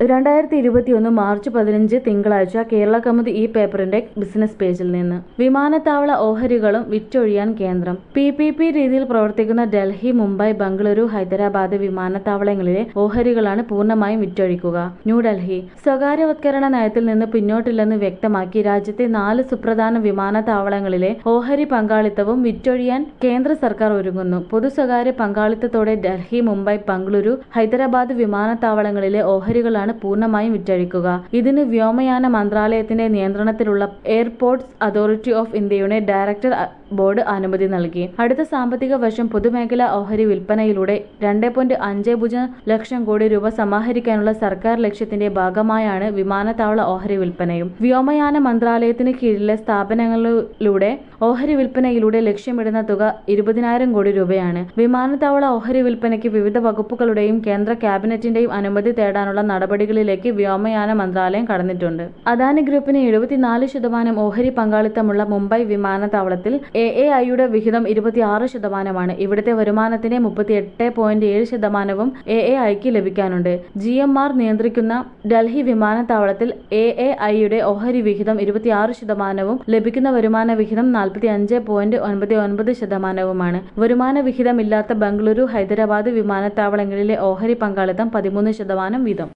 2021 March 15 തിങ്കളാഴ്ച കേരള കൗമുദി ഈ പേപ്പറിന്റെ ബിസിനസ് പേജിൽ നിന്ന്. വിമാനത്താവള ഓഹരികളും വിറ്റൊഴിയാൻ കേന്ദ്രം. PPP രീതിയിൽ പ്രവർത്തിക്കുന്ന ഡൽഹി, മുംബൈ, ബംഗളൂരു, ഹൈദരാബാദ് വിമാനത്താവളങ്ങളിലെ ഓഹരികളാണ് പൂർണ്ണമായും വിറ്റൊഴിക്കുക. ന്യൂഡൽഹി സ്വകാര്യവത്കരണ നയത്തിൽ നിന്ന് പിന്നോട്ടില്ലെന്ന് വ്യക്തമാക്കി രാജ്യത്തെ 4 സുപ്രധാന വിമാനത്താവളങ്ങളിലെ ഓഹരി പങ്കാളിത്തവും വിറ്റൊഴിയാൻ കേന്ദ്ര സർക്കാർ ഒരുങ്ങുന്നു. പൊതു-സ്വകാര്യ പങ്കാളിത്തത്തോടെ ഡൽഹി, മുംബൈ, ബംഗളൂരു, ഹൈദരാബാദ് വിമാനത്താവളങ്ങളിലെ ഓഹരികളാണ് പൂർണ്ണമായും വിറ്റഴിക്കുക. ഇതിന് വ്യോമയാന മന്ത്രാലയത്തിന്റെ നിയന്ത്രണത്തിലുള്ള എയർപോർട്ട്സ് അതോറിറ്റി ഓഫ് ഇന്ത്യയുടെ ഡയറക്ടർ ബോർഡ് അനുമതി നൽകി. അടുത്ത സാമ്പത്തിക വർഷം പൊതുമേഖലാ ഓഹരി വിൽപ്പനയിലൂടെ 2.50 ലക്ഷം കോടി രൂപ സമാഹരിക്കാനുള്ള സർക്കാർ ലക്ഷ്യത്തിന്റെ ഭാഗമായാണ് വിമാനത്താവള ഓഹരി വിൽപ്പനയും. വ്യോമയാന മന്ത്രാലയത്തിന് കീഴിലെ സ്ഥാപനങ്ങളിലൂടെ ഓഹരി വിൽപ്പനയിലൂടെ ലക്ഷ്യമിടുന്ന തുക 20,000 കോടി രൂപയാണ്. വിമാനത്താവള ഓഹരി വിൽപ്പനയ്ക്ക് വിവിധ വകുപ്പുകളുടെയും കേന്ദ്ര ക്യാബിനറ്റിന്റെയും അനുമതി തേടാനുള്ള നടപടികളിലേക്ക് വ്യോമയാന മന്ത്രാലയം കടന്നിട്ടുണ്ട്. അദാനി ഗ്രൂപ്പിന് 74% ഓഹരി പങ്കാളിത്തമുള്ള മുംബൈ വിമാനത്താവളത്തിൽ AAIയുടെ വിഹിതം 26%. ഇവിടുത്തെ വരുമാനത്തിന്റെ 38.7% AAIക്ക് ലഭിക്കാനുണ്ട്. GMR നിയന്ത്രിക്കുന്ന ഡൽഹി വിമാനത്താവളത്തിൽ AAIയുടെ ഓഹരി വിഹിതം 26%, ലഭിക്കുന്ന വരുമാന വിഹിതം 45.99%. വരുമാന വിഹിതമില്ലാത്ത ബംഗളൂരു, ഹൈദരാബാദ് വിമാനത്താവളങ്ങളിലെ ഓഹരി പങ്കാളിത്തം 13% വീതം.